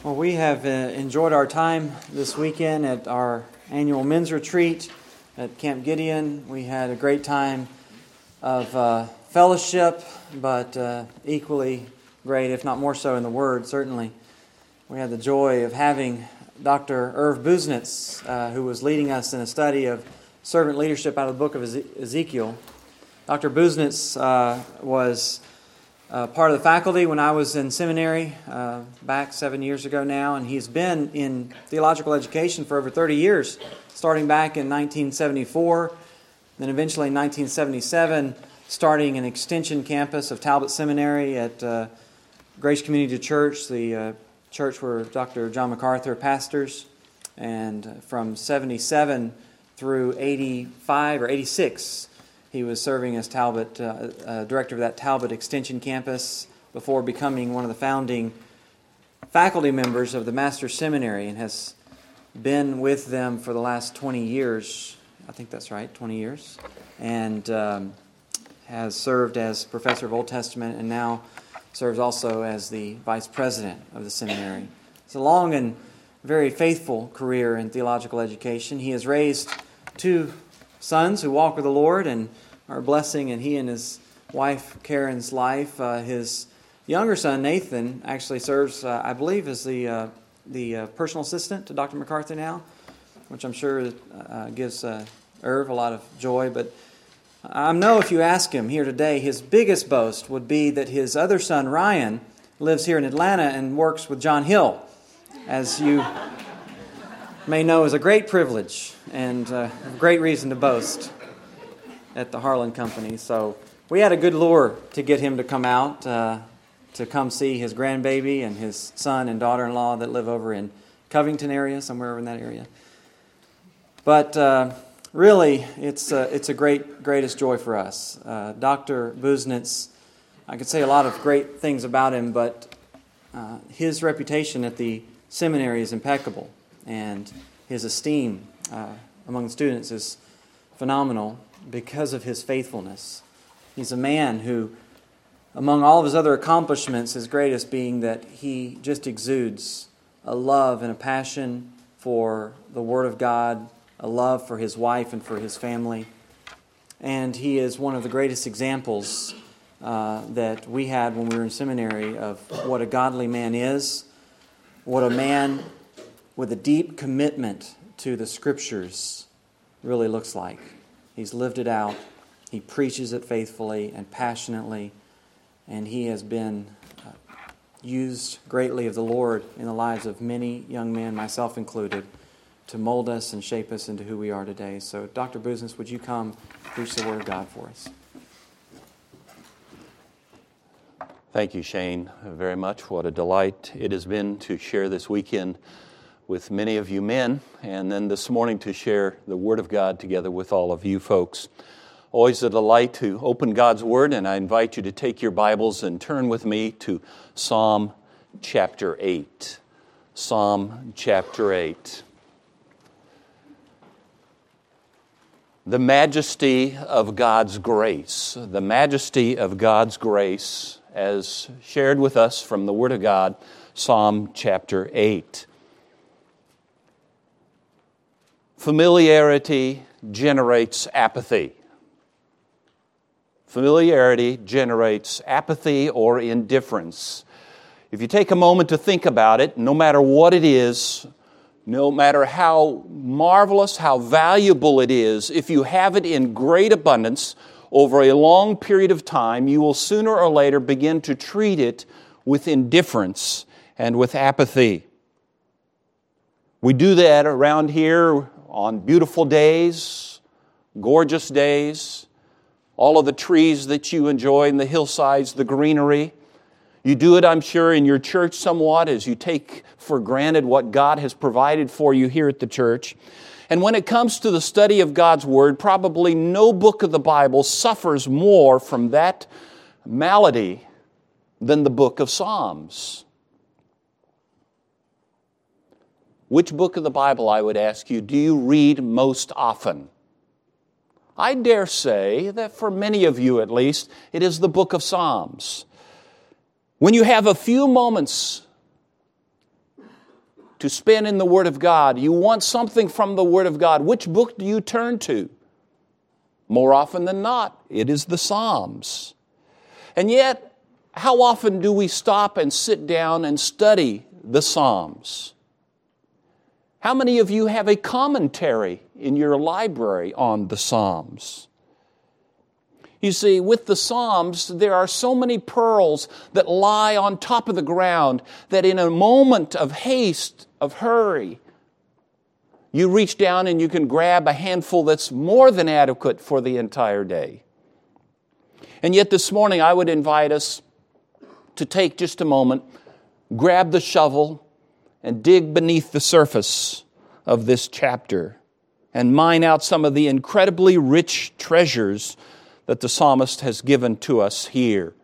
Well, we have enjoyed our time this weekend at our annual men's retreat at Camp Gideon. We had a great time of fellowship, but equally great, if not more so in the Word, certainly. We had the joy of having Dr. Irv Busenitz, who was leading us in a study of servant leadership out of the book of Ezekiel. Dr. Busenitz was part of the faculty when I was in seminary back 7 years ago now, and he's been in theological education for over 30 years, starting back in 1974, then eventually in 1977, starting an extension campus of Talbot Seminary at Grace Community Church, the church where Dr. John MacArthur pastors, and from 77 through 85 or 86, he was serving as Talbot, director of that Talbot Extension Campus before becoming one of the founding faculty members of the Master's Seminary, and has been with them for the last 20 years. I think that's right, 20 years. And has served as professor of Old Testament and now serves also as the vice president of the seminary. It's a long and very faithful career in theological education. He has raised two sons who walk with the Lord and are a blessing in he and his wife Karen's life. His younger son Nathan actually serves, I believe, as the personal assistant to Dr. MacArthur now, which I'm sure gives Irv a lot of joy. But I know if you ask him here today, his biggest boast would be that his other son Ryan lives here in Atlanta and works with John Hill, as you may know is a great privilege and a great reason to boast at the Harlan Company. So we had a good lure to get him to come out to come see his grandbaby and his son and daughter-in-law that live over in Covington area, somewhere over in that area. But really, it's a greatest joy for us. Dr. Busenitz, I could say a lot of great things about him, but his reputation at the seminary is impeccable, and his esteem among the students is phenomenal because of his faithfulness. He's a man who, among all of his other accomplishments, his greatest being that he just exudes a love and a passion for the Word of God, a love for his wife and for his family. And he is one of the greatest examples that we had when we were in seminary of what a godly man is, what a man with a deep commitment to the Scriptures really looks like. He's lived it out. He preaches it faithfully and passionately, and he has been used greatly of the Lord in the lives of many young men, myself included, to mold us and shape us into who we are today. So, Dr. Busenitz, would you come preach the Word of God for us? Thank you, Shane, very much. What a delight it has been to share this weekend with many of you men, and then this morning to share the Word of God together with all of you folks. Always a delight to open God's Word, and I invite you to take your Bibles and turn with me to Psalm chapter 8. Psalm chapter 8. The majesty of God's grace, the majesty of God's grace as shared with us from the Word of God, Psalm chapter 8. Familiarity generates apathy. Familiarity generates apathy or indifference. If you take a moment to think about it, no matter what it is, no matter how marvelous, how valuable it is, if you have it in great abundance over a long period of time, you will sooner or later begin to treat it with indifference and with apathy. We do that around here on beautiful days, gorgeous days, all of the trees that you enjoy in the hillsides, the greenery. You do it, I'm sure, in your church somewhat as you take for granted what God has provided for you here at the church. And when it comes to the study of God's Word, probably no book of the Bible suffers more from that malady than the book of Psalms. Which book of the Bible, I would ask you, do you read most often? I dare say that for many of you at least, it is the book of Psalms. When you have a few moments to spend in the Word of God, you want something from the Word of God, which book do you turn to? More often than not, it is the Psalms. And yet, how often do we stop and sit down and study the Psalms? How many of you have a commentary in your library on the Psalms? You see, with the Psalms, there are so many pearls that lie on top of the ground that in a moment of haste, of hurry, you reach down and you can grab a handful that's more than adequate for the entire day. And yet this morning I would invite us to take just a moment, grab the shovel, and dig beneath the surface of this chapter and mine out some of the incredibly rich treasures that the psalmist has given to us here.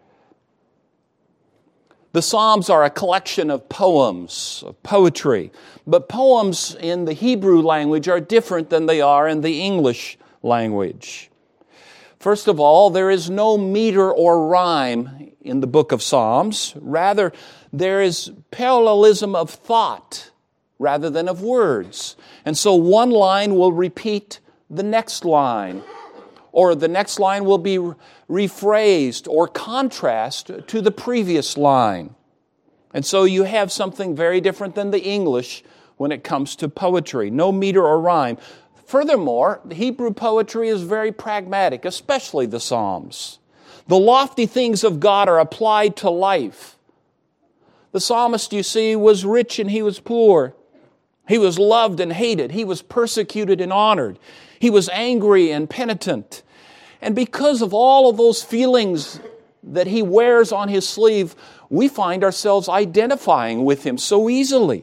The Psalms are a collection of poems, of poetry, but poems in the Hebrew language are different than they are in the English language. First of all, there is no meter or rhyme in the book of Psalms. Rather, there is parallelism of thought rather than of words. And so one line will repeat the next line, or the next line will be rephrased or contrast to the previous line. And so you have something very different than the English when it comes to poetry. No meter or rhyme. Furthermore, the Hebrew poetry is very pragmatic, especially the Psalms. The lofty things of God are applied to life. The psalmist, you see, was rich and he was poor. He was loved and hated. He was persecuted and honored. He was angry and penitent. And because of all of those feelings that he wears on his sleeve, we find ourselves identifying with him so easily.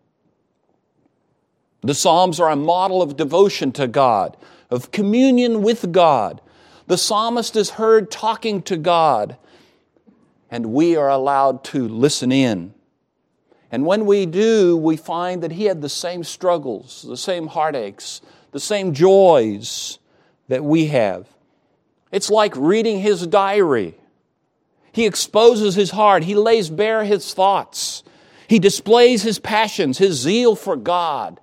The Psalms are a model of devotion to God, of communion with God. The psalmist is heard talking to God, and we are allowed to listen in. And when we do, we find that he had the same struggles, the same heartaches, the same joys that we have. It's like reading his diary. He exposes his heart. He lays bare his thoughts. He displays his passions, his zeal for God.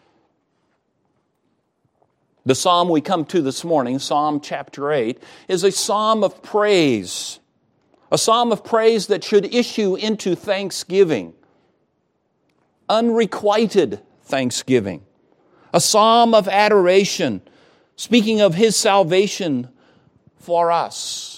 The psalm we come to this morning, Psalm chapter 8, is a psalm of praise. A psalm of praise that should issue into thanksgiving. Unrequited thanksgiving. A psalm of adoration, speaking of his salvation for us.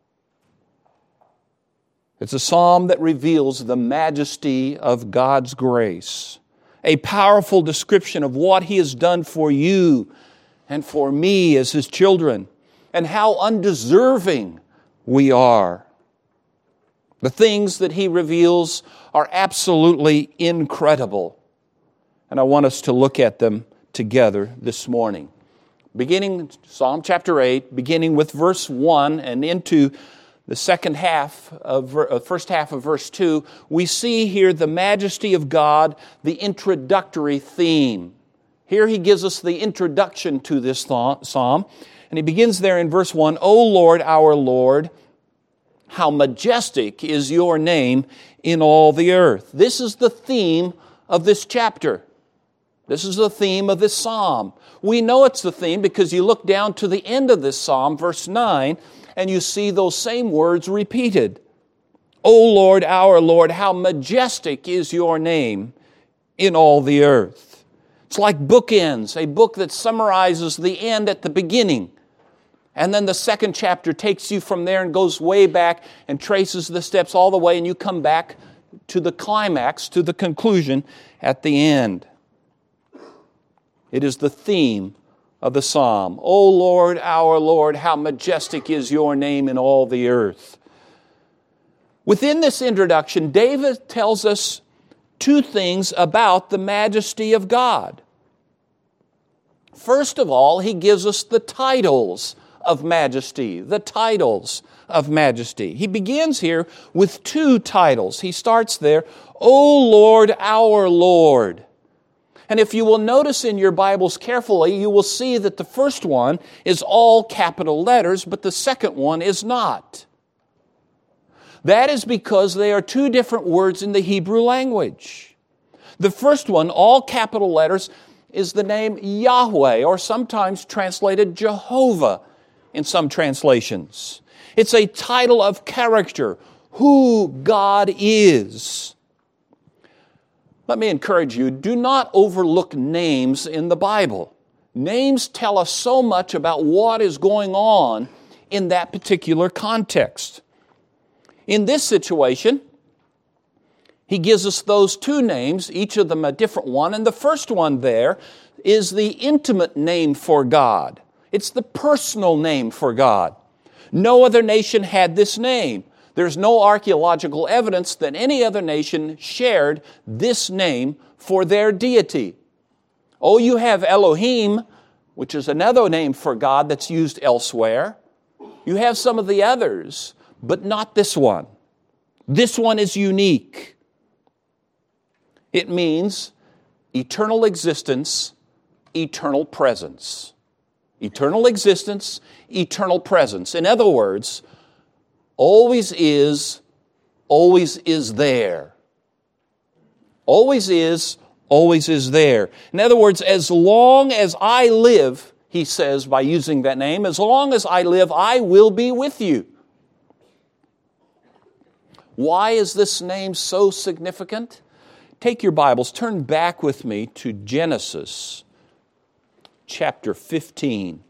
It's a psalm that reveals the majesty of God's grace. A powerful description of what he has done for you and for me as his children, and how undeserving we are. The things that he reveals are absolutely incredible. And I want us to look at them together this morning. Beginning Psalm chapter 8, beginning with verse 1 and into the first half of verse 2, we see here the majesty of God, the introductory theme. Here he gives us the introduction to this psalm, and he begins there in verse 1, O Lord, our Lord, how majestic is your name in all the earth. This is the theme of this chapter. This is the theme of this psalm. We know it's the theme because you look down to the end of this psalm, verse 9, and you see those same words repeated. O Lord, our Lord, how majestic is your name in all the earth. It's like bookends, a book that summarizes the end at the beginning. And then the second chapter takes you from there and goes way back and traces the steps all the way, and you come back to the climax, to the conclusion at the end. It is the theme of the psalm. O Lord, our Lord, how majestic is your name in all the earth. Within this introduction, David tells us two things about the majesty of God. First of all, he gives us the titles of majesty, the titles of majesty. He begins here with two titles. He starts there, O Lord, our Lord. And if you will notice in your Bibles carefully, you will see that the first one is all capital letters, but the second one is not. That is because they are two different words in the Hebrew language. The first one, all capital letters, is the name Yahweh, or sometimes translated Jehovah in some translations. It's a title of character, who God is. Let me encourage you, do not overlook names in the Bible. Names tell us so much about what is going on in that particular context. In this situation, he gives us those two names, each of them a different one, and the first one there is the intimate name for God. It's the personal name for God. No other nation had this name. There's no archaeological evidence that any other nation shared this name for their deity. Oh, you have Elohim, which is another name for God that's used elsewhere. You have some of the others, but not this one. This one is unique. It means eternal existence, eternal presence. Eternal existence, eternal presence. In other words, always is there. Always is there. In other words, as long as I live, he says by using that name, as long as I live, I will be with you. Why is this name so significant? Take your Bibles, turn back with me to Genesis chapter 15.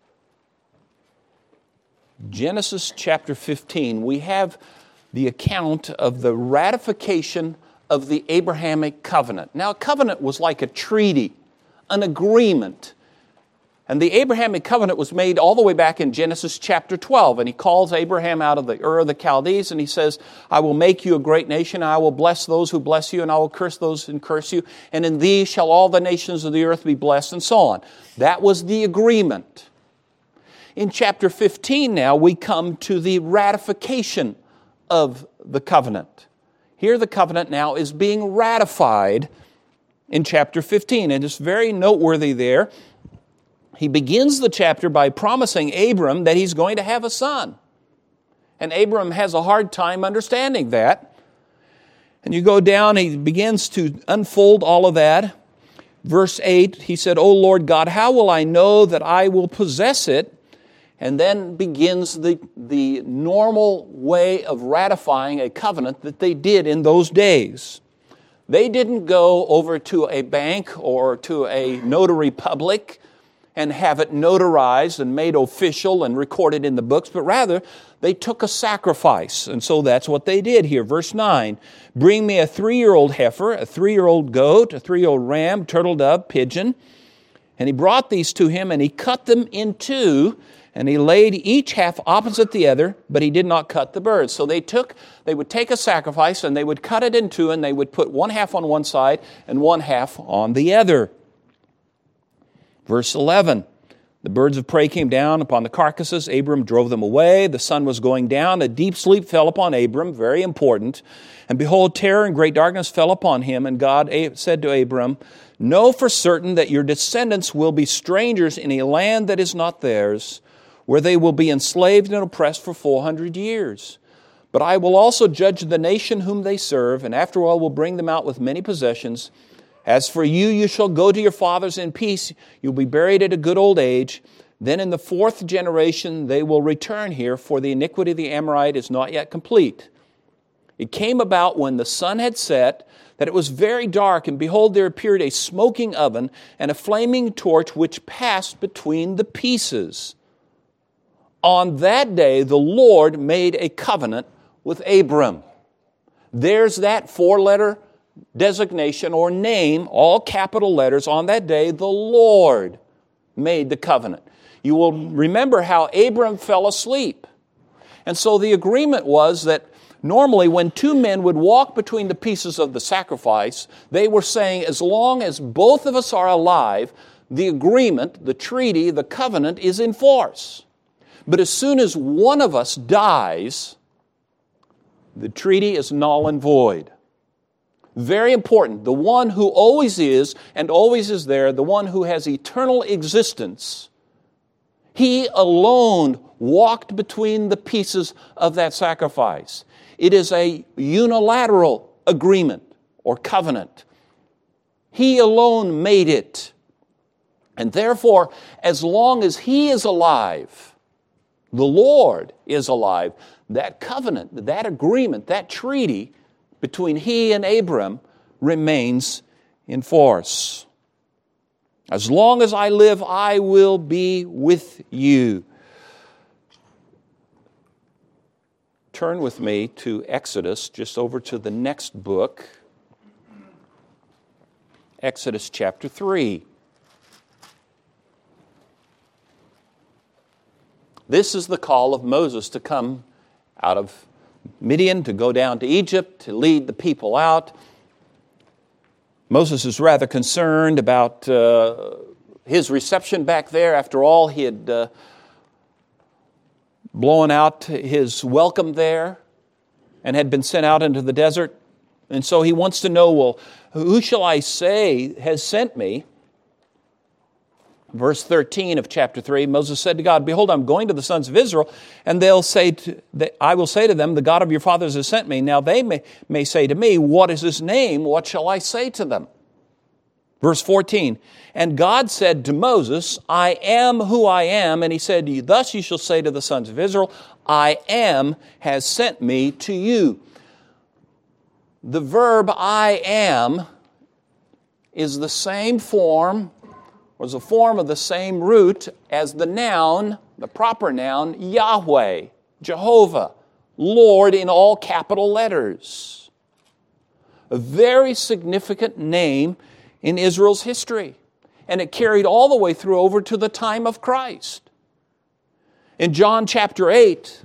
Genesis chapter 15, we have the account of the ratification of the Abrahamic covenant. Now, a covenant was like a treaty, an agreement. And the Abrahamic covenant was made all the way back in Genesis chapter 12. And he calls Abraham out of the Ur of the Chaldees, and he says, I will make you a great nation, and I will bless those who bless you, and I will curse those who curse you, and in thee shall all the nations of the earth be blessed, and so on. That was the agreement. In chapter 15 now, we come to the ratification of the covenant. Here the covenant now is being ratified in chapter 15, and it's very noteworthy there. He begins the chapter by promising Abram that he's going to have a son. And Abram has a hard time understanding that. And you go down, he begins to unfold all of that. Verse 8, he said, O Lord God, how will I know that I will possess it? And then begins the normal way of ratifying a covenant that they did in those days. They didn't go over to a bank or to a notary public and have it notarized and made official and recorded in the books, but rather they took a sacrifice. And so that's what they did here. Verse 9, bring me a 3-year-old heifer, a 3-year-old goat, a 3-year-old ram, turtle dove, pigeon. And he brought these to him, and he cut them in two, and he laid each half opposite the other, but he did not cut the birds. So they would take a sacrifice, and they would cut it in two, and they would put one half on one side and one half on the other. Verse 11, the birds of prey came down upon the carcasses. Abram drove them away. The sun was going down. A deep sleep fell upon Abram, very important. And behold, terror and great darkness fell upon him. And God said to Abram, know for certain that your descendants will be strangers in a land that is not theirs, where they will be enslaved and oppressed for 400 years. But I will also judge the nation whom they serve, and after all will bring them out with many possessions. As for you, you shall go to your fathers in peace. You'll be buried at a good old age. Then in the 4th generation they will return here, for the iniquity of the Amorite is not yet complete. It came about when the sun had set that it was very dark, and behold, there appeared a smoking oven and a flaming torch which passed between the pieces. On that day the Lord made a covenant with Abram. There's that 4-letter designation or name, all capital letters. On that day, the Lord made the covenant. You will remember how Abram fell asleep. And so the agreement was that normally when two men would walk between the pieces of the sacrifice, they were saying, as long as both of us are alive, the agreement, the treaty, the covenant is in force. But as soon as one of us dies, the treaty is null and void. Very important. The one who always is and always is there, the one who has eternal existence, he alone walked between the pieces of that sacrifice. It is a unilateral agreement or covenant. He alone made it. And therefore, as long as He is alive, the Lord is alive, that covenant, that agreement, that treaty between He and Abram remains in force. As long as I live, I will be with you. Turn with me to Exodus, just over to the next book, Exodus chapter 3. This is the call of Moses to come out of Midian, to go down to Egypt, to lead the people out. Moses is rather concerned about his reception back there. After all, he had blown out his welcome there and had been sent out into the desert. And so he wants to know, well, who shall I say has sent me? Verse 13 of chapter 3, Moses said to God, behold, I'm going to the sons of Israel, and I will say to them, the God of your fathers has sent me. Now they may say to me, what is his name? What shall I say to them? Verse 14, and God said to Moses, I am who I am. And he said, thus you shall say to the sons of Israel, I am has sent me to you. The verb I am is the same form, was a form of the same root as the noun, the proper noun, Yahweh, Jehovah, Lord in all capital letters. A very significant name in Israel's history. And it carried all the way through over to the time of Christ. In John chapter 8,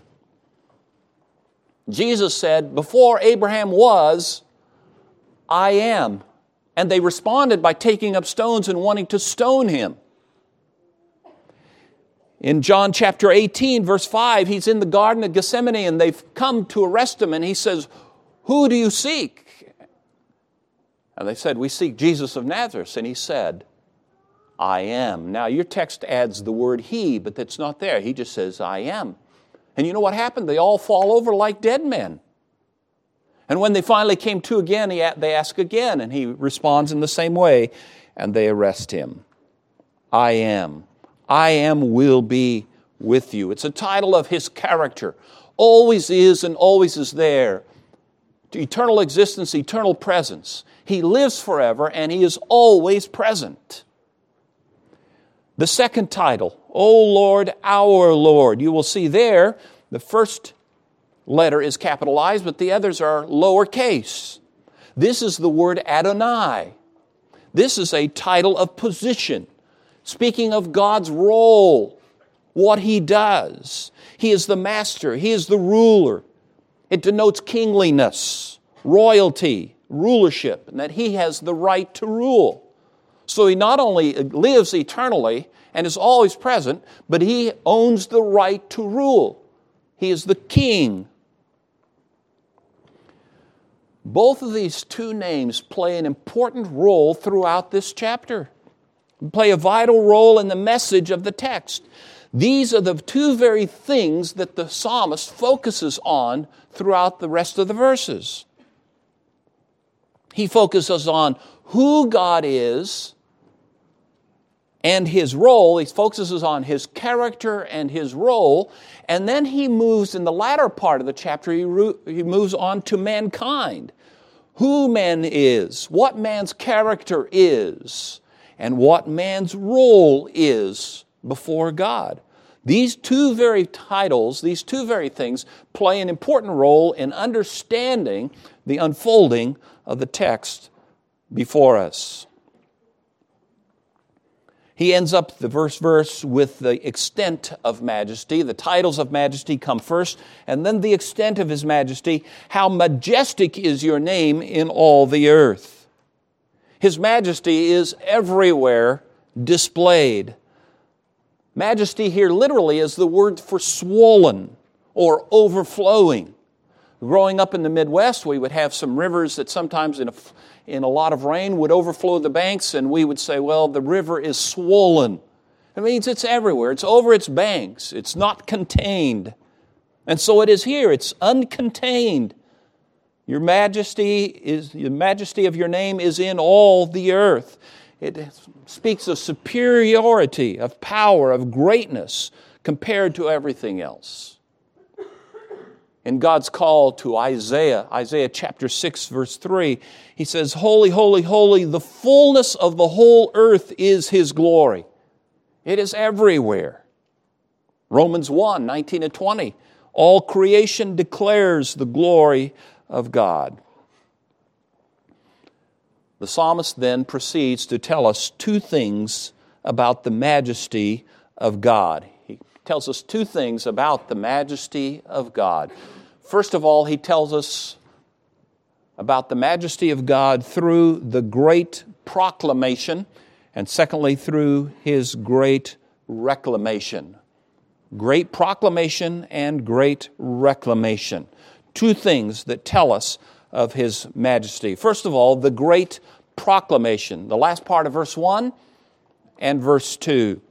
Jesus said, before Abraham was, I am. And they responded by taking up stones and wanting to stone him. In John chapter 18, verse 5, he's in the Garden of Gethsemane and they've come to arrest him and he says, who do you seek? And they said, we seek Jesus of Nazareth. And he said, I am. Now your text adds the word he, but that's not there. He just says, I am. And you know what happened? They all fall over like dead men. And when they finally came to again, they ask again, and he responds in the same way, and they arrest him. I am. I am will be with you. It's a title of his character. Always is and always is there. Eternal existence, eternal presence. He lives forever, and he is always present. The second title, O Lord, our Lord. You will see there, the first letter is capitalized, but the others are lowercase. This is the word Adonai. This is a title of position, speaking of God's role, what He does. He is the master. He is the ruler. It denotes kingliness, royalty, rulership, and that He has the right to rule. So He not only lives eternally and is always present, but He owns the right to rule. He is the king. Both of these two names play an important role throughout this chapter. They play a vital role in the message of the text. These are the two very things that the psalmist focuses on throughout the rest of the verses. He focuses on who God is and His role. He focuses on His character and His role. And then he moves, in the latter part of the chapter, he moves on to mankind. Who man is, what man's character is, and what man's role is before God. These two very titles, these two very things, play an important role in understanding the unfolding of the text before us. He ends up the verse with the extent of majesty. The titles of majesty come first, and then the extent of His majesty. How majestic is your name in all the earth. His majesty is everywhere displayed. Majesty here literally is the word for swollen or overflowing. Growing up in the Midwest, we would have some rivers that sometimes in a lot of rain would overflow the banks, and we would say, well, the river is swollen. It means it's everywhere. It's over its banks. It's not contained. And so it is here. It's uncontained. Your majesty is the majesty of your name is in all the earth. It speaks of superiority, of power, of greatness compared to everything else. In God's call to Isaiah chapter 6, verse 3, He says, "Holy, holy, holy, the fullness of the whole earth is His glory." It is everywhere. Romans 1, 19 and 20, all creation declares the glory of God. The psalmist then proceeds to tell us two things about the majesty of God. He tells us two things about the majesty of God. First of all, he tells us about the majesty of God through the great proclamation, and secondly, through His great reclamation. Great proclamation and great reclamation. Two things that tell us of His majesty. First of all, the great proclamation. The last part of verse 1 and verse 2.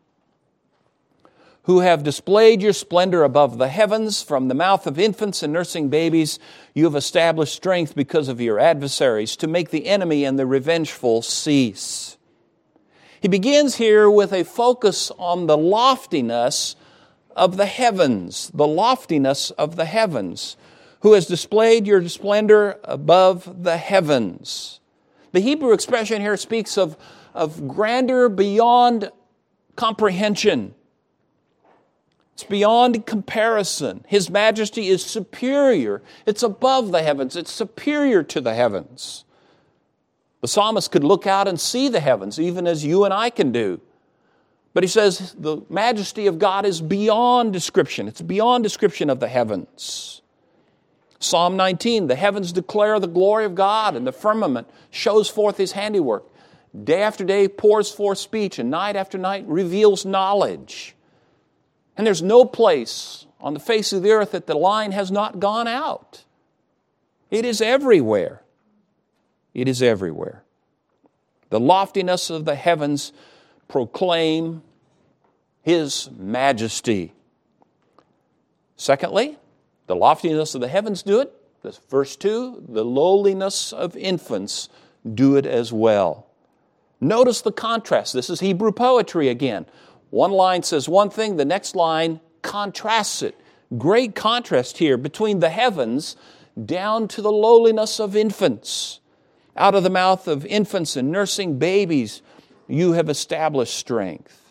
Who have displayed your splendor above the heavens, from the mouth of infants and nursing babies, you have established strength because of your adversaries, to make the enemy and the revengeful cease. He begins here with a focus on the loftiness of the heavens, the loftiness of the heavens. Who has displayed your splendor above the heavens. The Hebrew expression here speaks of grandeur beyond comprehension. It's beyond comparison. His majesty is superior. It's above the heavens. It's superior to the heavens. The psalmist could look out and see the heavens, even as you and I can do. But he says the majesty of God is beyond description. It's beyond description of the heavens. Psalm 19, the heavens declare the glory of God, and the firmament shows forth His handiwork. Day after day pours forth speech, and night after night reveals knowledge. And there's no place on the face of the earth that the line has not gone out. It is everywhere. It is everywhere. The loftiness of the heavens proclaim His majesty. Secondly, the loftiness of the heavens do it. Verse 2, the lowliness of infants do it as well. Notice the contrast. This is Hebrew poetry again. One line says one thing, the next line contrasts it. Great contrast here between the heavens down to the lowliness of infants. Out of the mouth of infants and nursing babies, you have established strength.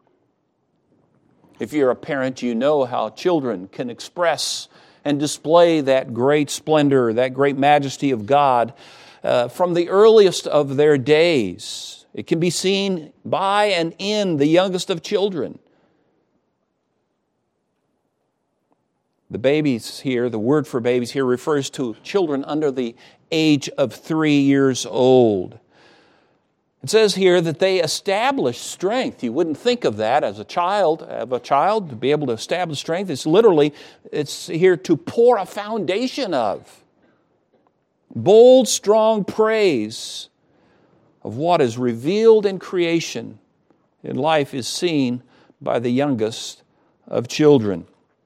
If you're a parent, you know how children can express and display that great splendor, that great majesty of God from the earliest of their days. It can be seen by and in the youngest of children. The babies here, the word for babies here refers to children under the age of 3 years old. It says here that they establish strength. You wouldn't think of that as a child, to be able to establish strength. It's here to pour a foundation of. Bold, strong praise of what is revealed in creation in life is seen by the youngest of children.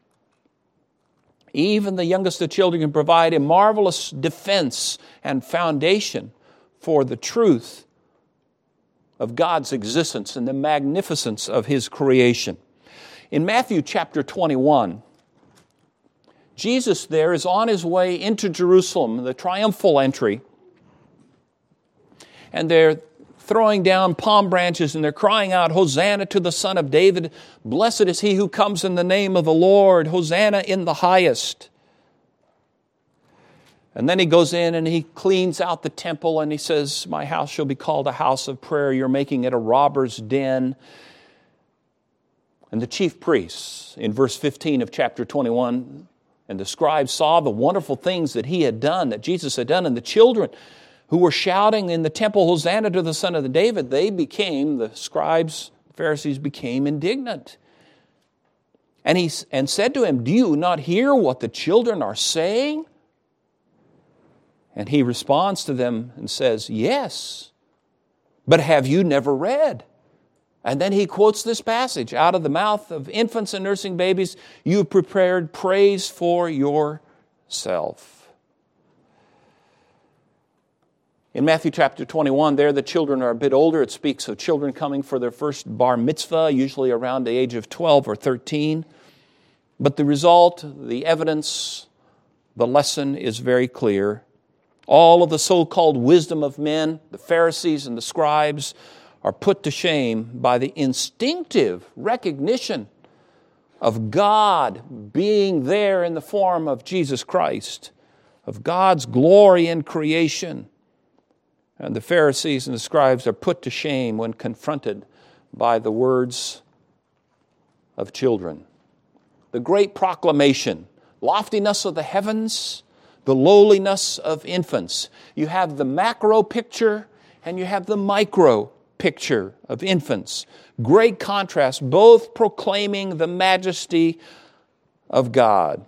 Even the youngest of children can provide a marvelous defense and foundation for the truth of God's existence and the magnificence of His creation. In Matthew chapter 21, Jesus there is on His way into Jerusalem, the triumphal entry, and they're throwing down palm branches and they're crying out, "Hosanna to the Son of David. Blessed is He who comes in the name of the Lord. Hosanna in the highest." And then He goes in and He cleans out the temple and He says, "My house shall be called a house of prayer. You're making it a robber's den." And the chief priests, in verse 15 of chapter 21, and the scribes saw the wonderful things that He had done, that Jesus had done, and the children who were shouting in the temple, "Hosanna to the Son of David," the scribes, Pharisees became indignant. And said to Him, "Do you not hear what the children are saying?" And He responds to them and says, "Yes, but have you never read?" And then He quotes this passage, "Out of the mouth of infants and nursing babies, you have prepared praise for yourself." In Matthew chapter 21, there the children are a bit older. It speaks of children coming for their first bar mitzvah, usually around the age of 12 or 13. But the result, the evidence, the lesson is very clear. All of the so-called wisdom of men, the Pharisees and the scribes, are put to shame by the instinctive recognition of God being there in the form of Jesus Christ, of God's glory in creation. And the Pharisees and the scribes are put to shame when confronted by the words of children. The great proclamation, loftiness of the heavens, the lowliness of infants. You have the macro picture and you have the micro picture of infants. Great contrast, both proclaiming the majesty of God.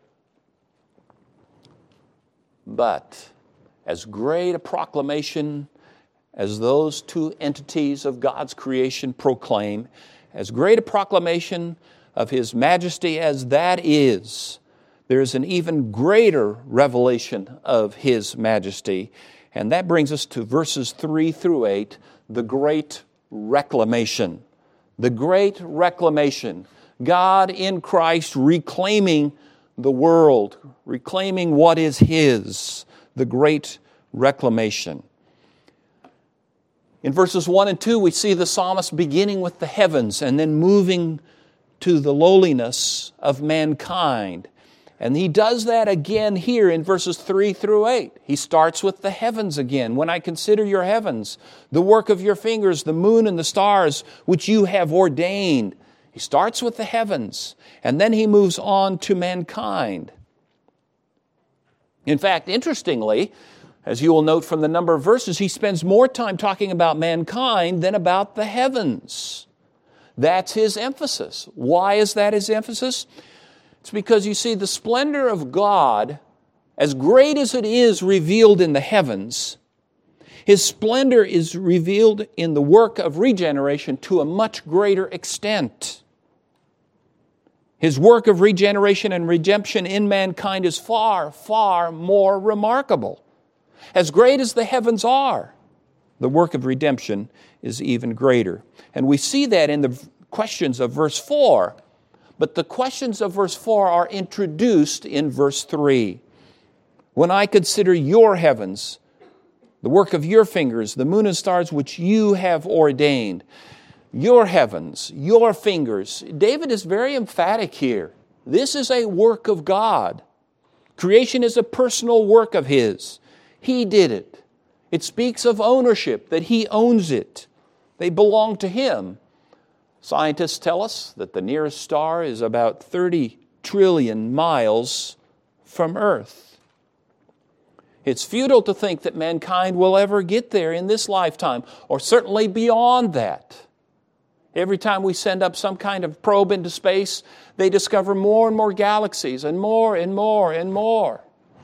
But as great a proclamation as those two entities of God's creation proclaim, as great a proclamation of His majesty as that is, there is an even greater revelation of His majesty. And that brings us to verses 3 through 8, the great reclamation. The great reclamation. God in Christ reclaiming the world, reclaiming what is His. The great reclamation. In verses 1 and 2, we see the psalmist beginning with the heavens and then moving to the lowliness of mankind. And he does that again here in verses 3 through 8. He starts with the heavens again. When I consider your heavens, the work of your fingers, the moon and the stars, which you have ordained. He starts with the heavens, and then he moves on to mankind. In fact, interestingly, as you will note from the number of verses, he spends more time talking about mankind than about the heavens. That's his emphasis. Why is that his emphasis? It's because you see, the splendor of God, as great as it is revealed in the heavens, His splendor is revealed in the work of regeneration to a much greater extent. His work of regeneration and redemption in mankind is far, far more remarkable. As great as the heavens are, the work of redemption is even greater. And we see that in the questions of verse 4. But the questions of verse 4 are introduced in verse 3. When I consider your heavens, the work of your fingers, the moon and stars which you have ordained, your heavens, your fingers. David is very emphatic here. This is a work of God. Creation is a personal work of His. He did it. It speaks of ownership, that He owns it. They belong to Him. Scientists tell us that the nearest star is about 30 trillion miles from Earth. It's futile to think that mankind will ever get there in this lifetime, or certainly beyond that. Every time we send up some kind of probe into space, they discover more and more galaxies, and more and more and more.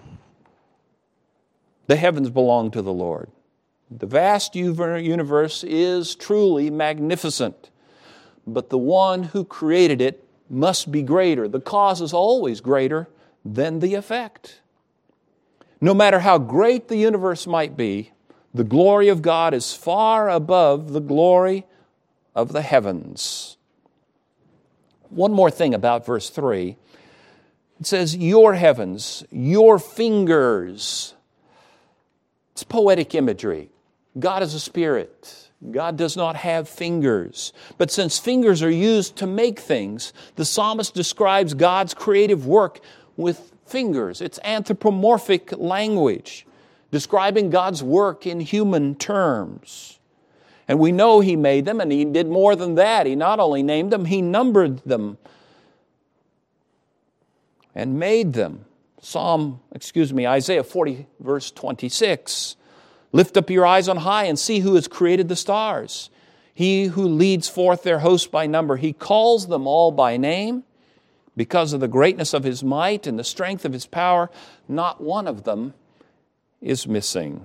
The heavens belong to the Lord. The vast universe is truly magnificent. But the one who created it must be greater. The cause is always greater than the effect. No matter how great the universe might be, the glory of God is far above the glory of the heavens. One more thing about verse 3. It says, your heavens, your fingers. It's poetic imagery. God is a spirit. God does not have fingers. But since fingers are used to make things, the psalmist describes God's creative work with fingers. It's anthropomorphic language, describing God's work in human terms. And we know He made them, and He did more than that. He not only named them, He numbered them and made them. Isaiah 40, verse 26. Lift up your eyes on high and see who has created the stars. He who leads forth their hosts by number. He calls them all by name. Because of the greatness of His might and the strength of His power, not one of them is missing.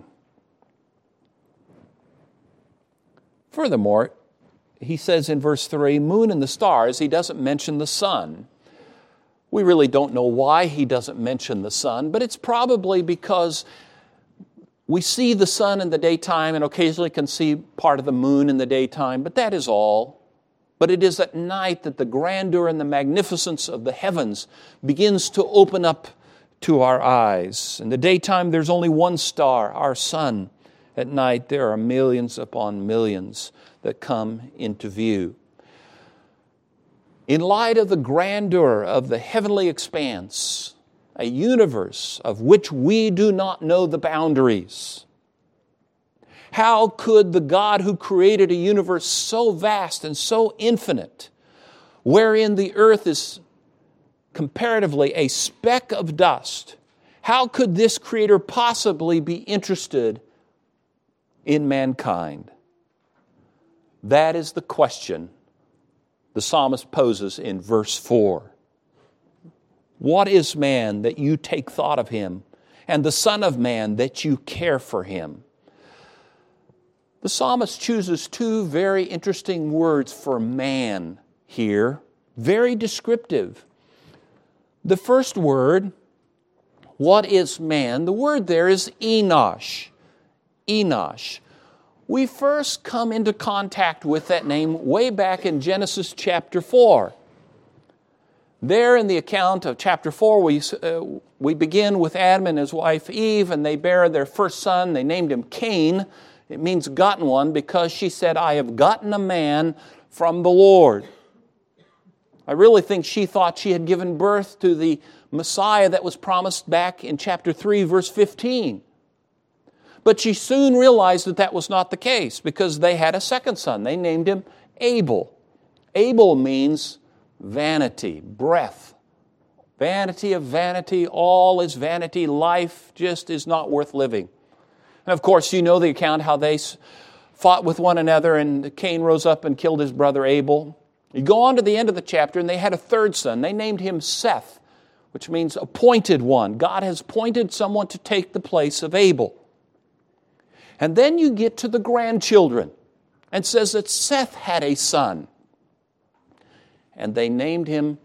Furthermore, he says in verse 3, moon and the stars, he doesn't mention the sun. We really don't know why he doesn't mention the sun, but it's probably because We see the sun in the daytime and occasionally can see part of the moon in the daytime, but that is all. But it is at night that the grandeur and the magnificence of the heavens begins to open up to our eyes. In the daytime, there's only one star, our sun. At night, there are millions upon millions that come into view. In light of the grandeur of the heavenly expanse, a universe of which we do not know the boundaries, how could the God who created a universe so vast and so infinite, wherein the earth is comparatively a speck of dust, how could this Creator possibly be interested in mankind? That is the question the psalmist poses in verse 4. What is man that you take thought of him, and the Son of Man that you care for him? The psalmist chooses two very interesting words for man here, very descriptive. The first word, what is man? The word there is Enosh. Enosh. We first come into contact with that name way back in Genesis chapter 4. There in the account of chapter 4, we begin with Adam and his wife Eve, and they bear their first son. They named him Cain. It means gotten one because she said, I have gotten a man from the Lord. I really think she thought she had given birth to the Messiah that was promised back in chapter 3, verse 15. But she soon realized that that was not the case because they had a second son. They named him Abel. Abel means vanity, breath. Vanity of vanity, all is vanity. Life just is not worth living. And of course, you know the account how they fought with one another and Cain rose up and killed his brother Abel. You go on to the end of the chapter and they had a third son. They named him Seth, which means appointed one. God has appointed someone to take the place of Abel. And then you get to the grandchildren and says that Seth had a son. And they named him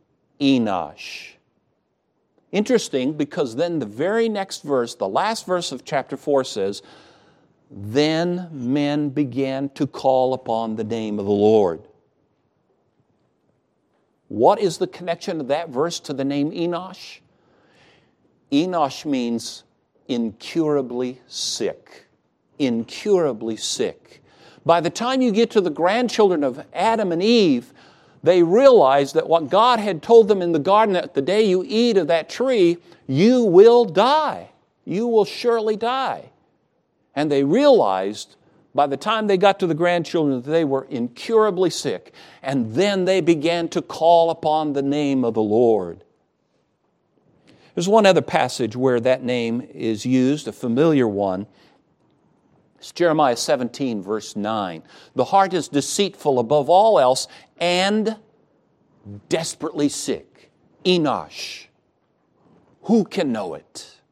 Enosh. Interesting, because then the very next verse, the last verse of chapter 4 says, then men began to call upon the name of the Lord. What is the connection of that verse to the name Enosh? Enosh means incurably sick. Incurably sick. By the time you get to the grandchildren of Adam and Eve, they realized that what God had told them in the garden, that the day you eat of that tree, you will die. You will surely die. And they realized by the time they got to the grandchildren that they were incurably sick. And then they began to call upon the name of the Lord. There's one other passage where that name is used, a familiar one. It's Jeremiah 17, verse 9. The heart is deceitful above all else and desperately sick. Enosh. Who can know it?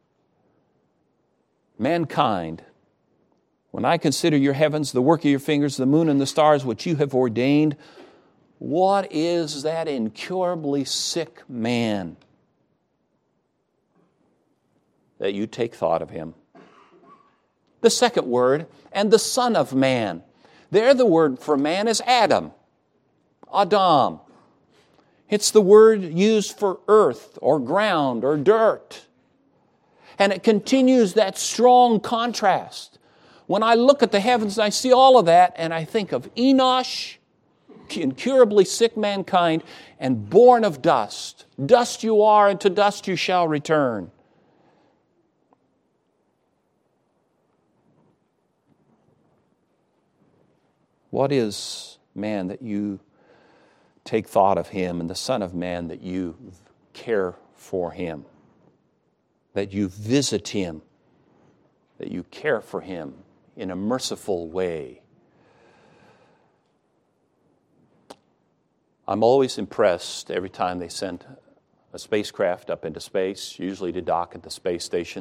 Mankind, when I consider your heavens, the work of your fingers, the moon and the stars which you have ordained, what is that incurably sick man that you take thought of him? The second word, and the Son of Man. There the word for man is Adam. Adam. It's the word used for earth or ground or dirt. And it continues that strong contrast. When I look at the heavens and I see all of that and I think of Enosh, incurably sick mankind, and born of dust. Dust you are and to dust you shall return. What is man that you take thought of him, and the Son of Man that you care for him, that you visit him, that you care for him in a merciful way? I'm always impressed every time they send a spacecraft up into space, usually to dock at the space station.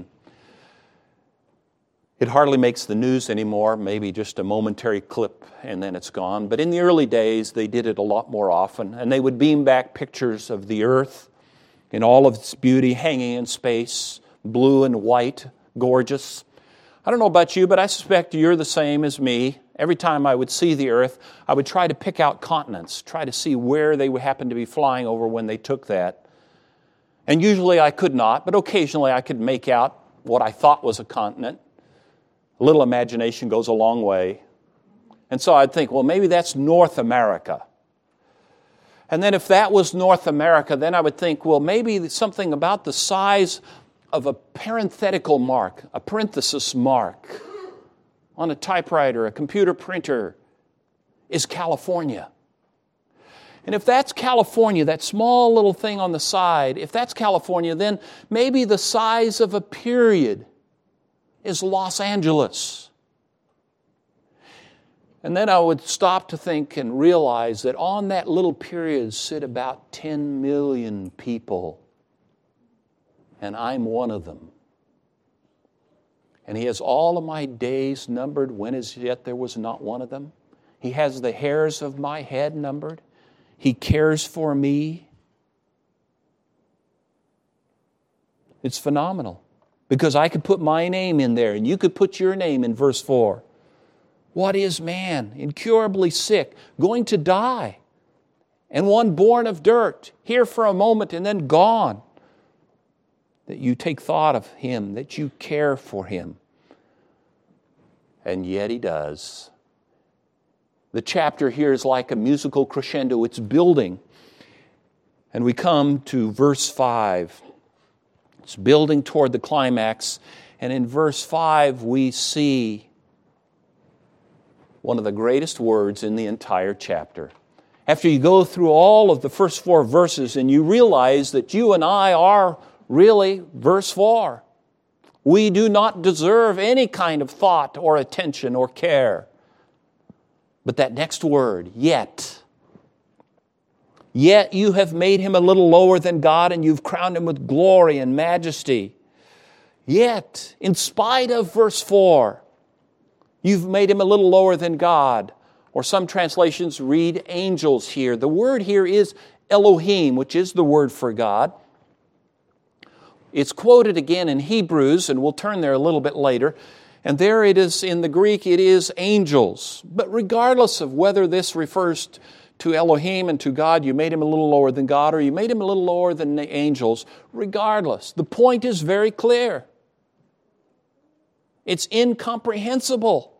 It hardly makes the news anymore, maybe just a momentary clip and then it's gone. But in the early days, they did it a lot more often. And they would beam back pictures of the Earth in all of its beauty hanging in space, blue and white, gorgeous. I don't know about you, but I suspect you're the same as me. Every time I would see the earth, I would try to pick out continents, try to see where they would happen to be flying over when they took that. And usually I could not, but occasionally I could make out what I thought was a continent. A little imagination goes a long way. And so I'd think, well, maybe that's North America. And then if that was North America, then I would think, well, maybe something about the size of a parenthetical mark, a parenthesis mark on a typewriter, a computer printer, is California. And if that's California, that small little thing on the side, if that's California, then maybe the size of a period is Los Angeles. And then I would stop to think and realize that on that little period sit about 10 million people. And I'm one of them. And He has all of my days numbered when as yet there was not one of them. He has the hairs of my head numbered. He cares for me. It's phenomenal. Because I could put my name in there and you could put your name in verse 4. What is man? Incurably sick, going to die. And one born of dirt, here for a moment and then gone. That you take thought of him, that you care for him. And yet He does. The chapter here is like a musical crescendo. It's building. And we come to verse 5. It's building toward the climax. And in verse 5 we see one of the greatest words in the entire chapter. After you go through all of the first 4 verses and you realize that you and I are really, verse 4, we do not deserve any kind of thought or attention or care. But that next word, yet. Yet you have made Him a little lower than God and you've crowned Him with glory and majesty. Yet, in spite of verse 4, you've made Him a little lower than God. Or some translations read angels here. The word here is Elohim, which is the word for God. It's quoted again in Hebrews, and we'll turn there a little bit later. And there it is, in the Greek, it is angels. But regardless of whether this refers to Elohim and to God, you made Him a little lower than God, or you made Him a little lower than the angels, regardless, the point is very clear. It's incomprehensible.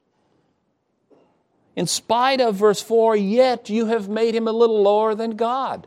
In spite of verse 4, yet you have made Him a little lower than God.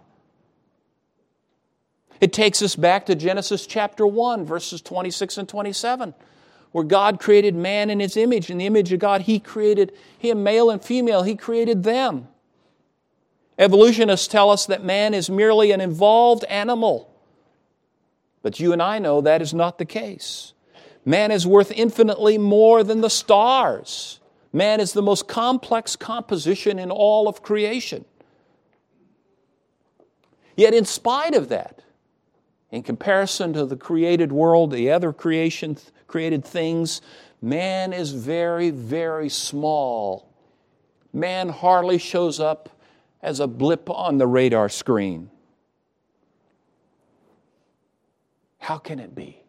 It takes us back to Genesis chapter 1, verses 26 and 27, where God created man in His image. In the image of God, He created him, male and female. He created them. Evolutionists tell us that man is merely an evolved animal. But you and I know that is not the case. Man is worth infinitely more than the stars. Man is the most complex composition in all of creation. Yet in spite of that, in comparison to the created world, the other created things, man is very, very small. Man hardly shows up as a blip on the radar screen. How can it be?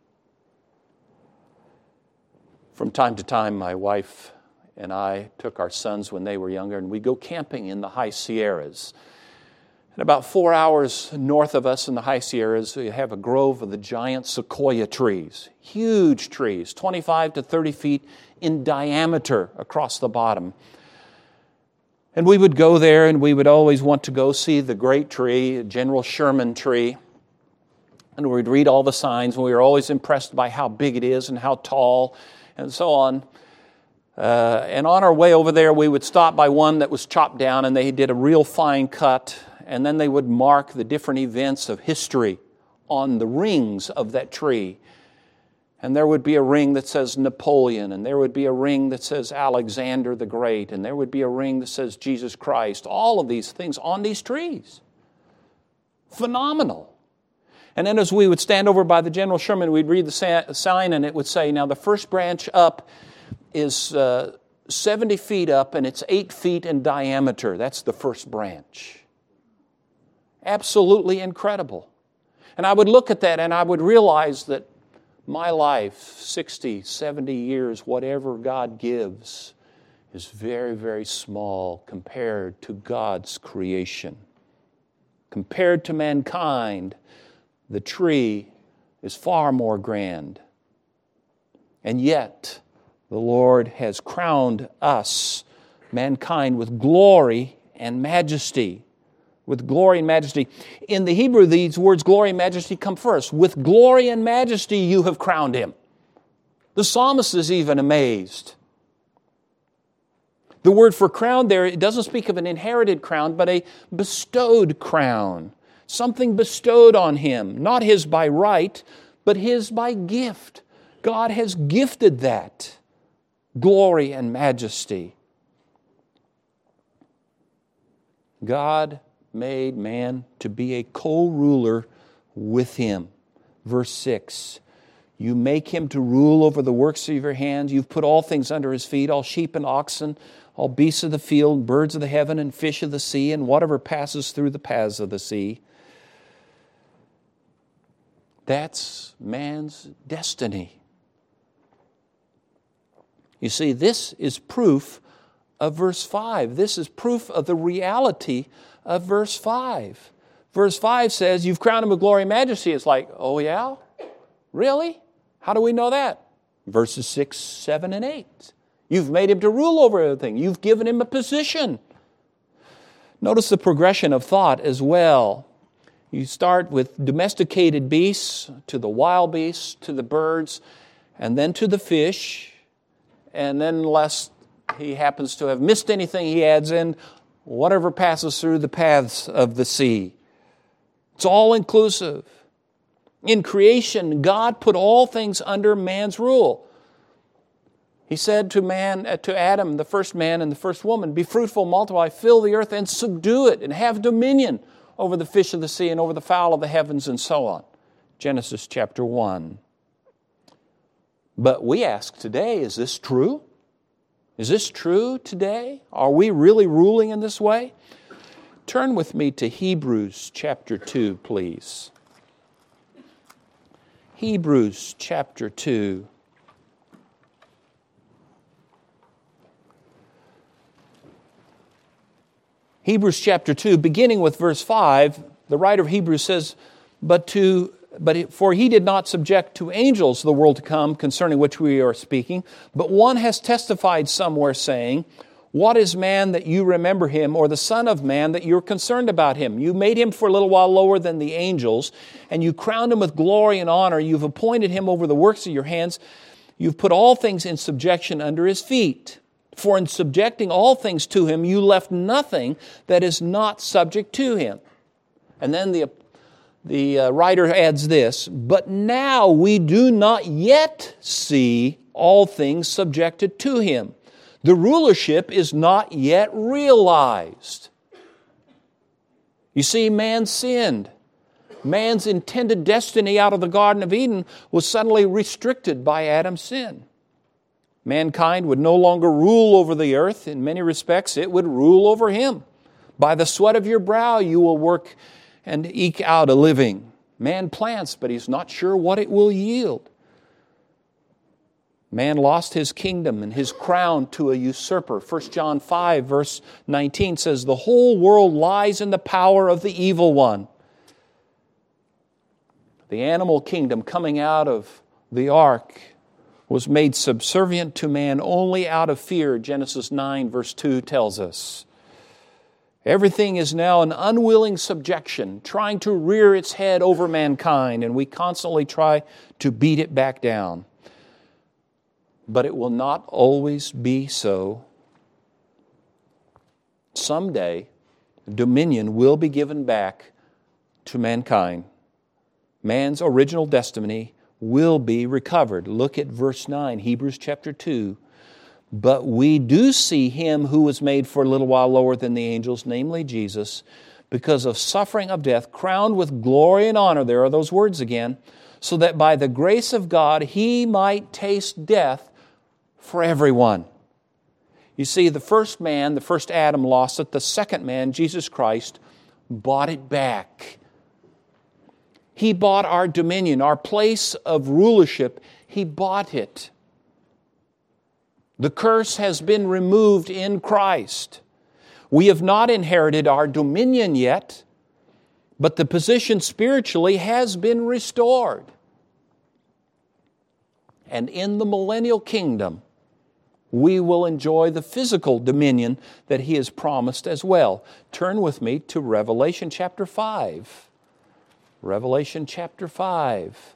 From time to time, my wife and I took our sons when they were younger, and we'd go camping in the high Sierras. And about 4 hours north of us in the high Sierras, we have a grove of the giant sequoia trees. Huge trees, 25 to 30 feet in diameter across the bottom. And we would go there, and we would always want to go see the great tree, General Sherman tree. And we'd read all the signs, and we were always impressed by how big it is and how tall, and so on. And on our way over there, we would stop by one that was chopped down, and they did a real fine cut. And then they would mark the different events of history on the rings of that tree. And there would be a ring that says Napoleon, and there would be a ring that says Alexander the Great, and there would be a ring that says Jesus Christ. All of these things on these trees. Phenomenal. And then as we would stand over by the General Sherman, we'd read the sign, and it would say, now the first branch up is 70 feet up, and it's 8 feet in diameter. That's the first branch. Absolutely incredible. And I would look at that and I would realize that My life, 60, 70 years, whatever God gives, is very, very small compared to God's creation. Compared to mankind, the tree is far more grand. And yet, the Lord has crowned us, mankind, with glory and majesty. With glory and majesty. In the Hebrew, these words glory and majesty come first. With glory and majesty you have crowned him. The psalmist is even amazed. The word for crown there, it doesn't speak of an inherited crown, but a bestowed crown. Something bestowed on him. Not his by right, but his by gift. God has gifted that. Glory and majesty. God made man to be a co-ruler with him. Verse 6, you make him to rule over the works of your hands. You've put all things under his feet, all sheep and oxen, all beasts of the field, birds of the heaven, and fish of the sea, and whatever passes through the paths of the sea. That's man's destiny. You see, this is proof of verse 5. This is proof of the reality of verse 5. Verse 5 says, you've crowned him with glory and majesty. It's like, oh yeah? Really? How do we know that? Verses 6, 7, and 8. You've made him to rule over everything. You've given him a position. Notice the progression of thought as well. You start with domesticated beasts, to the wild beasts, to the birds, and then to the fish. And then unless he happens to have missed anything, he adds in whatever passes through the paths of the sea. It's all inclusive. In creation, God put all things under man's rule. He said to Adam, the first man and the first woman, be fruitful, multiply, fill the earth and subdue it and have dominion over the fish of the sea and over the fowl of the heavens and so on. Genesis chapter 1. But we ask today, is this true? Is this true today? Are we really ruling in this way? Turn with me to Hebrews chapter 2, please. Hebrews chapter 2. Hebrews chapter 2, beginning with verse 5, the writer of Hebrews says, for he did not subject to angels the world to come, concerning which we are speaking, but one has testified somewhere, saying, what is man that you remember him, or the son of man that you're concerned about him? You made him for a little while lower than the angels, and you crowned him with glory and honor. You've appointed him over the works of your hands. You've put all things in subjection under his feet. For in subjecting all things to him, you left nothing that is not subject to him. And then the writer adds this, but now we do not yet see all things subjected to him. The rulership is not yet realized. You see, man sinned. Man's intended destiny out of the Garden of Eden was suddenly restricted by Adam's sin. Mankind would no longer rule over the earth. In many respects, it would rule over him. By the sweat of your brow you will work and eke out a living. Man plants, but he's not sure what it will yield. Man lost his kingdom and his crown to a usurper. 1 John 5, verse 19 says, the whole world lies in the power of the evil one. The animal kingdom coming out of the ark was made subservient to man only out of fear, Genesis 9, verse 2 tells us. Everything is now an unwilling subjection, trying to rear its head over mankind, and we constantly try to beat it back down. But it will not always be so. Someday, dominion will be given back to mankind. Man's original destiny will be recovered. Look at verse 9, Hebrews chapter 2. But we do see him who was made for a little while lower than the angels, namely Jesus, because of suffering of death, crowned with glory and honor, there are those words again, so that by the grace of God he might taste death for everyone. You see, the first man, the first Adam lost it. The second man, Jesus Christ, bought it back. He bought our dominion, our place of rulership. He bought it. The curse has been removed in Christ. We have not inherited our dominion yet, but the position spiritually has been restored. And in the millennial kingdom, we will enjoy the physical dominion that He has promised as well. Turn with me to Revelation chapter 5. Revelation chapter 5.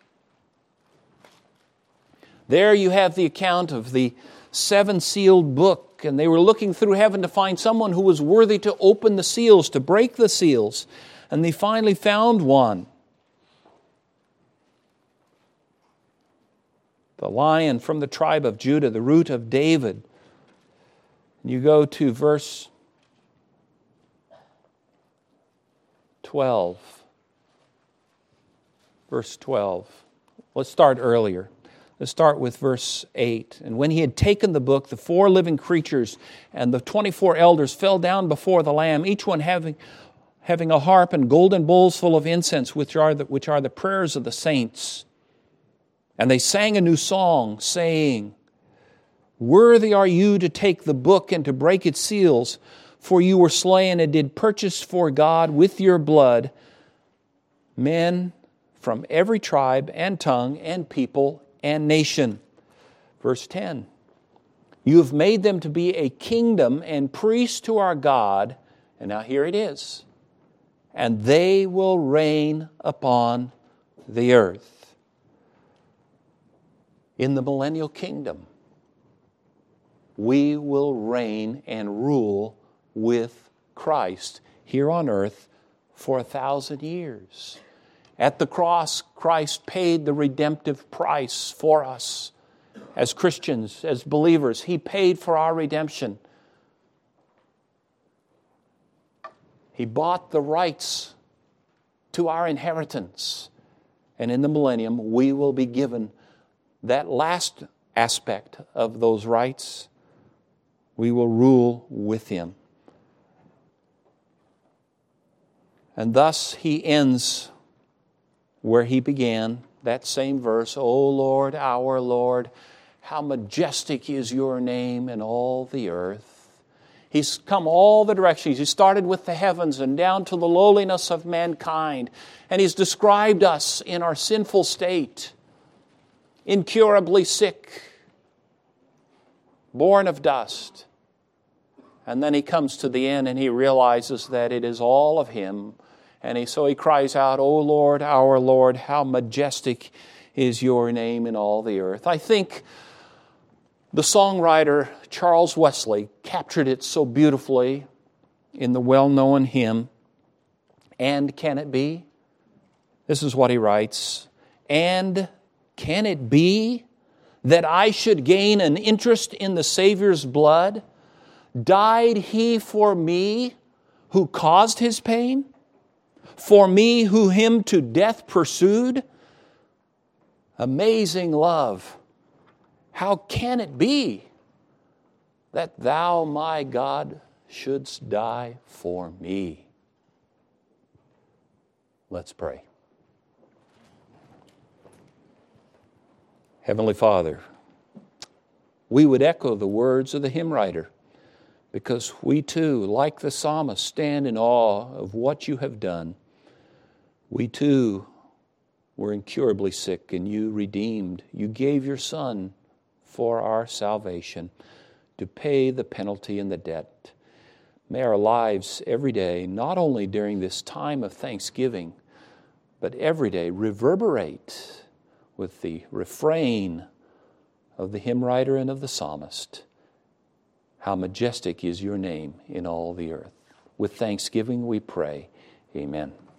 There you have the account of the seven-sealed book, and they were looking through heaven to find someone who was worthy to open the seals, to break the seals, and they finally found one. The Lion from the tribe of Judah, the root of David. You go to verse 12. Verse 12. Let's start earlier. Let's start with verse 8. And when He had taken the book, the 4 living creatures and the 24 elders fell down before the Lamb, each one having a harp and golden bowls full of incense, which are the prayers of the saints. And they sang a new song, saying, "Worthy are you to take the book and to break its seals, for you were slain and did purchase for God with your blood men from every tribe and tongue and people and nation." Verse 10, "You have made them to be a kingdom and priests to our God." And now here it is. "And they will reign upon the earth." In the millennial kingdom, we will reign and rule with Christ here on earth for 1,000 years. At the cross, Christ paid the redemptive price for us. As Christians, as believers, He paid for our redemption. He bought the rights to our inheritance. And in the millennium, we will be given that last aspect of those rights. We will rule with Him. And thus He ends where He began, that same verse, "O Lord, our Lord, how majestic is your name in all the earth." He's come all the directions. He started with the heavens and down to the lowliness of mankind. And He's described us in our sinful state, incurably sick, born of dust. And then He comes to the end and He realizes that it is all of Him. And so He cries out, "O Lord, our Lord, how majestic is your name in all the earth." I think the songwriter Charles Wesley captured it so beautifully in the well-known hymn, "And Can It Be?" This is what he writes, "And can it be that I should gain an interest in the Savior's blood? Died He for me who caused His pain? For me who Him to death pursued? Amazing love, how can it be that Thou, my God, shouldst die for me?" Let's pray. Heavenly Father, we would echo the words of the hymn writer, because we too, like the psalmist, stand in awe of what You have done. We too were incurably sick, and You redeemed. You gave Your Son for our salvation to pay the penalty and the debt. May our lives every day, not only during this time of thanksgiving, but every day reverberate with the refrain of the hymn writer and of the psalmist. How majestic is Your name in all the earth. With thanksgiving we pray. Amen.